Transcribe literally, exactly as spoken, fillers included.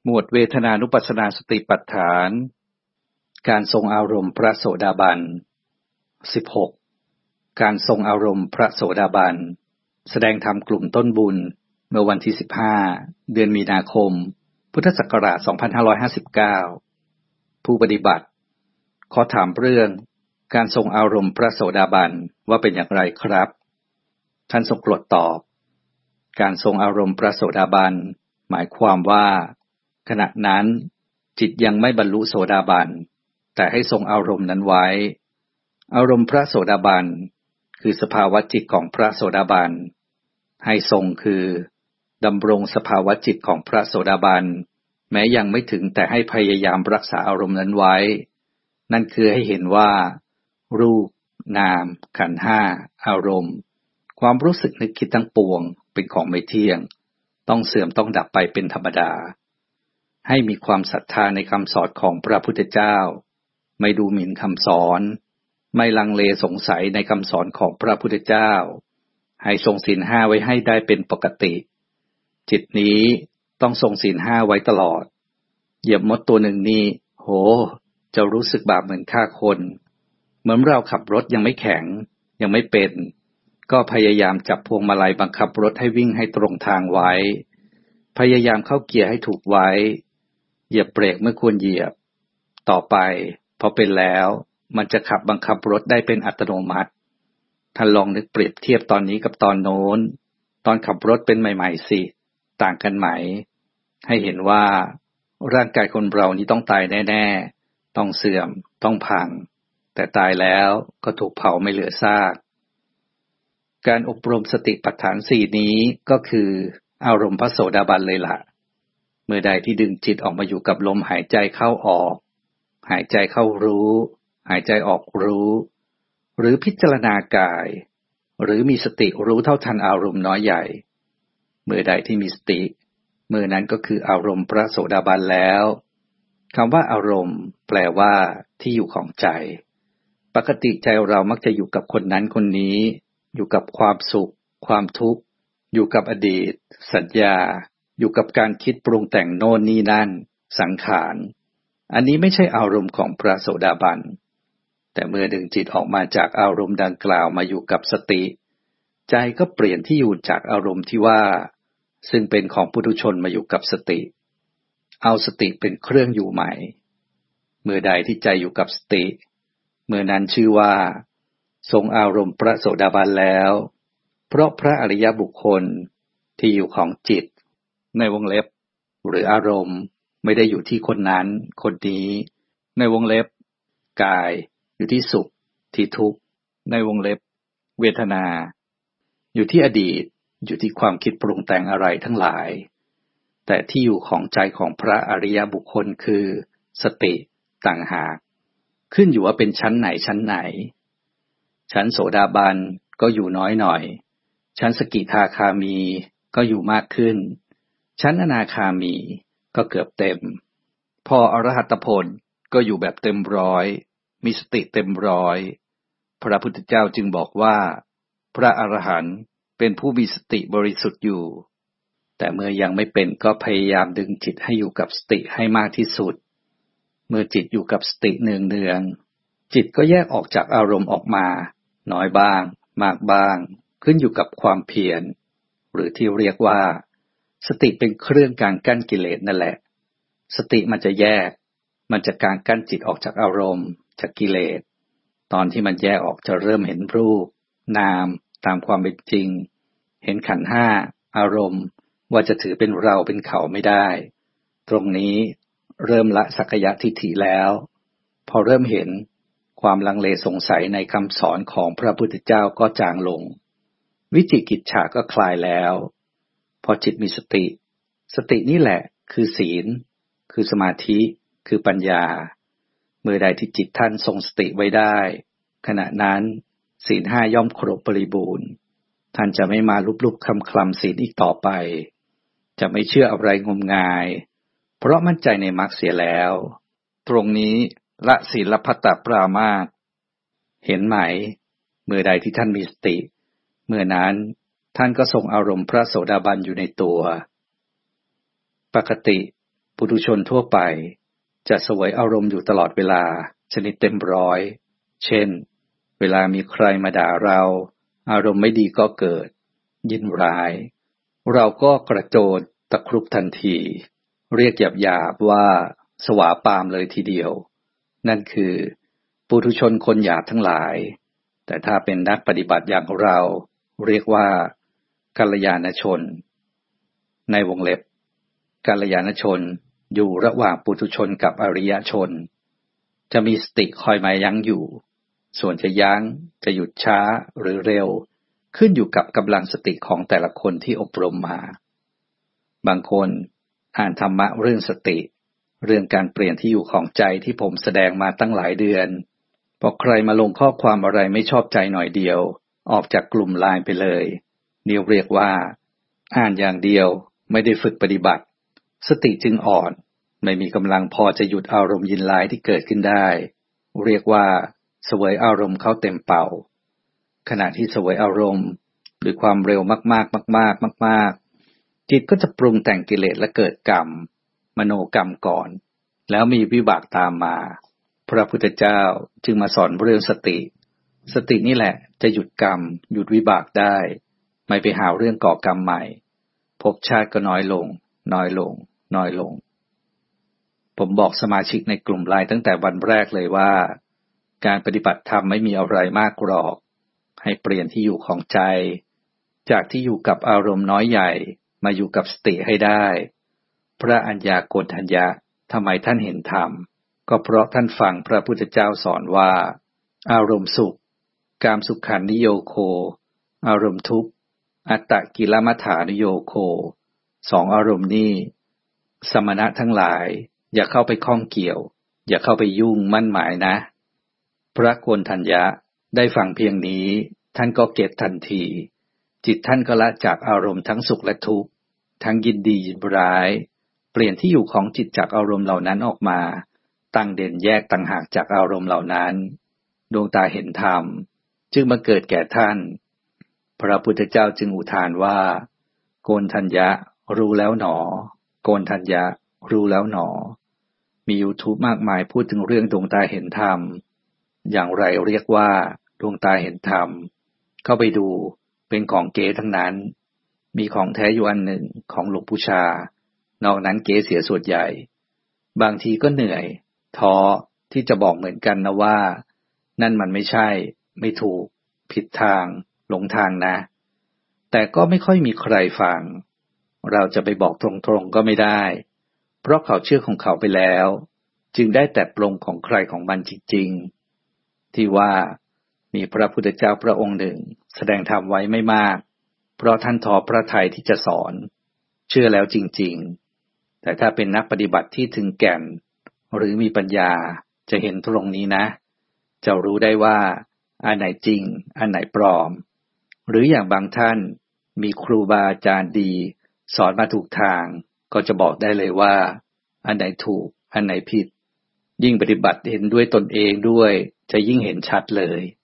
หมวดเวทนานุปัสสนาสติปัฏฐานการทรงอารมณ์พระโสดาบันสิบหกการทรงอารมณ์พระโสดาบันแสดงธรรมกลุ่มต้นบุญเมื่อวันที่สิบห้าเดือนมีนาคมพุทธศักราชสองพันห้าร้อยห้าสิบเก้าผู้ปฏิบัติขอถามเรื่องการทรงอารมณ์พระโสดาบันว่าเป็นอย่างไรครับท่านทรงกรดตอบการทรงอารมณ์พระโสดาบันหมายความว่าขณะนั้นจิตยังไม่บรรลุโสดาบันแต่ให้ทรงอารมณ์นั้นไว้อารมณ์พระโสดาบันคือสภาวะจิตของพระโสดาบันให้ทรงคือดำรงสภาวะจิตของพระโสดาบันแม้ยังไม่ถึงแต่ให้พยายามรักษาอารมณ์นั้นไว้นั่นคือให้เห็นว่ารูปนามขันธ์ห้าอารมณ์ความรู้สึกนึกคิดทั้งปวงเป็นของไม่เที่ยงต้องเสื่อมต้องดับไปเป็นธรรมดาให้มีความศรัทธาในคำสอนของพระพุทธเจ้าไม่ดูหมิ่นคำสอนไม่ลังเลสงสัยในคำสอนของพระพุทธเจ้าให้ทรงศีลห้าไว้ให้ได้เป็นปกติจิตนี้ต้องทรงศีลห้าไว้ตลอดเหยียบมดตัวหนึ่งนี่โหจะรู้สึกบาปเหมือนฆ่าคนเหมือนเราขับรถยังไม่แข็งยังไม่เป็นก็พยายามจับพวงมาลัยบังคับรถให้วิ่งให้ตรงทางไว้พยายามเข้าเกียร์ให้ถูกไว้เหยียบเบรกเมื่อควรเหยียบต่อไปพอเป็นแล้วมันจะขับบังคับรถได้เป็นอัตโนมัติท่านลองนึกเปรียบเทียบตอนนี้กับตอนโน้นตอนขับรถเป็นใหม่ๆสิต่างกันไหมให้เห็นว่าร่างกายคนเรานี้ต้องตายแน่ๆต้องเสื่อมต้องพังแต่ตายแล้วก็ถูกเผาไม่เหลือซากการอบรมสติปัฏฐานสี่นี้ก็คืออารมณ์พระโสดาบันเลยล่ะเมื่อใดที่ดึงจิตออกมาอยู่กับลมหายใจเข้าออกหายใจเข้ารู้หายใจออกรู้หรือพิจารณากายหรือมีสติรู้เท่าทันอารมณ์น้อยใหญ่เมื่อใดที่มีสติเมื่อนั้นก็คืออารมณ์พระโสดาบันแล้วคำว่าอารมณ์แปลว่าที่อยู่ของใจปกติใจเรามักจะอยู่กับคนนั้นคนนี้อยู่กับความสุขความทุกข์อยู่กับอดีตสัญญาอยู่กับการคิดปรุงแต่งโน่นนี่นั่นสังขารอันนี้ไม่ใช่อารมณ์ของพระโสดาบันแต่เมื่อดึงจิตออกมาจากอารมณ์ดังกล่าวมาอยู่กับสติใจก็เปลี่ยนที่อยู่จากอารมณ์ที่ว่าซึ่งเป็นของปุถุชนมาอยู่กับสติเอาสติเป็นเครื่องอยู่ใหม่เมื่อใดที่ใจอยู่กับสติเมื่อนั้นชื่อว่าทรงอารมณ์พระโสดาบันแล้วเพราะพระอริยบุคคลที่อยู่ของจิตในวงเล็บหรืออารมณ์ไม่ได้อยู่ที่คนนั้นคนนี้ในวงเล็บกายอยู่ที่สุขที่ทุกข์ในวงเล็บเวทนาอยู่ที่อดีตอยู่ที่ความคิดปรุงแต่งอะไรทั้งหลายแต่ที่อยู่ของใจของพระอริยบุคคลคือสติต่างหากขึ้นอยู่ว่าเป็นชั้นไหนชั้นไหนชั้นโสดาบันก็อยู่น้อยหน่อยชั้นสกิทาคามีก็อยู่มากขึ้นชั้นอนาคามีก็เกือบเต็มพออรหัตผลก็อยู่แบบเต็มร้อยมีสติเต็มร้อยพระพุทธเจ้าจึงบอกว่าพระอรหันต์เป็นผู้มีสติบริสุทธิ์อยู่แต่เมื่อยังไม่เป็นก็พยายามดึงจิตให้อยู่กับสติให้มากที่สุดเมื่อจิตอยู่กับสติเนืองๆจิตก็แยกออกจากอารมณ์ออกมาน้อยบ้างมากบ้างขึ้นอยู่กับความเพียรหรือที่เรียกว่าสติเป็นเครื่องกางกั้นกิเลสนั่นแหละสติมันจะแยกมันจะกางกั้นจิตออกจากอารมณ์จากกิเลสตอนที่มันแยกออกจะเริ่มเห็นรูปนามตามความเป็นจริงเห็นขันธ์ห้าอารมณ์ว่าจะถือเป็นเราเป็นเขาไม่ได้ตรงนี้เริ่มละสักกายทิฏฐิแล้วพอเริ่มเห็นความลังเลสงสัยในคำสอนของพระพุทธเจ้าก็จางลงวิจิกิจฉาก็คลายแล้วพอจิตมีสติสตินี่แหละคือศีลคือสมาธิคือปัญญาเมื่อใดที่จิตท่านทรงสติไว้ได้ขณะนั้นศีลห้าย่อมครบบริบูรณ์ท่านจะไม่มาลุบๆคำคลำศีลอีกต่อไปจะไม่เชื่ออะไรงมงายเพราะมั่นใจในมรรคเสียแล้วตรงนี้ละศีลพัตตปรามาสเห็นไหมเมื่อใดที่ท่านมีสติเมื่อนั้นท่านก็ทรงอารมณ์พระโสดาบันอยู่ในตัวปกติปุถุชนทั่วไปจะเสวยอารมณ์อยู่ตลอดเวลาชนิดเต็มร้อยเช่นเวลามีใครมาด่าเราอารมณ์ไม่ดีก็เกิดยินร้ายเราก็กระโจนตะครุบทันทีเรียกหยาบๆว่าสวาปามเลยทีเดียวนั่นคือปุถุชนคนหยาบทั้งหลายแต่ถ้าเป็นนักปฏิบัติอย่างเราเรียกว่ากัลยาณชนในวงเล็บกัลยาณชนอยู่ระหว่างปุถุชนกับอริยชนจะมีสติคอยมายั้งอยู่ส่วนจะยั้งจะหยุดช้าหรือเร็วขึ้นอยู่กับกำลังสติของแต่ละคนที่อบรมมาบางคนอ่านธรรมะเรื่องสติเรื่องการเปลี่ยนที่อยู่ของใจที่ผมแสดงมาตั้งหลายเดือนพอใครมาลงข้อความอะไรไม่ชอบใจหน่อยเดียวออกจากกลุ่มไลน์ไปเลยนี่เรียกว่าอ่านอย่างเดียวไม่ได้ฝึกปฏิบัติสติจึงอ่อนไม่มีกำลังพอจะหยุดอารมณ์ยินร้ายที่เกิดขึ้นได้เรียกว่าเสวยอารมณ์เข้าเต็มเป่าขณะที่เสวยอารมณ์ด้วยความเร็วมากๆมากๆมากๆจิตก็จะปรุงแต่งกิเลสและเกิดกรรมมโนกรรมก่อนแล้วมีวิบากตามมาพระพุทธเจ้าจึงมาสอนเรื่องสติสตินี่แหละจะหยุดกรรมหยุดวิบากได้ไม่ไปหาเรื่องก่อกรรมใหม่ภพชาติก็น้อยลงน้อยลงน้อยลงผมบอกสมาชิกในกลุ่มไลน์ตั้งแต่วันแรกเลยว่าการปฏิบัติธรรมไม่มีอะไรมากหรอกให้เปลี่ยนที่อยู่ของใจจากที่อยู่กับอารมณ์น้อยใหญ่มาอยู่กับสติให้ได้พระอัญญาโกณฑัญญะทำไมท่านเห็นธรรมก็เพราะท่านฟังพระพุทธเจ้าสอนว่าอารมณ์สุขกามสุขันนิโยโคอารมณ์ทุกข์อัตตกิลมัฏฐานิโยโคสองอารมณ์นี้สมณะทั้งหลายอย่าเข้าไปข้องเกี่ยวอย่าเข้าไปยุ่งมั่นหมายนะพระโกณฑัญญะได้ฟังเพียงนี้ท่านก็เก็ตทันทีจิตท่านก็ละจากอารมณ์ทั้งสุขและทุกข์ทั้งยินดียินร้ายเปลี่ยนที่อยู่ของจิตจากอารมณ์เหล่านั้นออกมาตั้งเด่นแยกต่างหากจากอารมณ์เหล่านั้นดวงตาเห็นธรรมจึงมาเกิดแก่ท่านพระพุทธเจ้าจึงอุทานว่าโกณฑัญญะรู้แล้วหนอโกณฑัญญะรู้แล้วหนอมี YouTube มากมายพูดถึงเรื่องดวงตาเห็นธรรมอย่างไรเรียกว่าดวงตาเห็นธรรมเข้าไปดูเป็นของเก๋ทั้งนั้นมีของแท้อยู่อันหนึ่งของหลวงปู่ชานอกนั้นเก๋เสียส่วนใหญ่บางทีก็เหนื่อยท้อที่จะบอกเหมือนกันนะว่านั่นมันไม่ใช่ไม่ถูกผิดทางหลงทางนะแต่ก็ไม่ค่อยมีใครฟังเราจะไปบอกตรงๆก็ไม่ได้เพราะเขาเชื่อของเขาไปแล้วจึงได้แต่ปลงของใครของมันจริงๆที่ว่ามีพระพุทธเจ้าพระองค์หนึ่งแสดงธรรมไว้ไม่มากเพราะท่านท้อพระทัยที่จะสอนเชื่อแล้วจริงๆแต่ถ้าเป็นนักปฏิบัติที่ถึงแก่นหรือมีปัญญาจะเห็นตรงนี้นะจะรู้ได้ว่าอันไหนจริงอันไหนปลอมหรืออย่างบางท่านมีครูบาอาจารย์ดีสอนมาถูกทางก็จะบอกได้เลยว่าอันไหนถูกอันไหนผิดยิ่งปฏิบัติเห็นด้วยตนเองด้วยจะยิ่งเห็นชัดเลย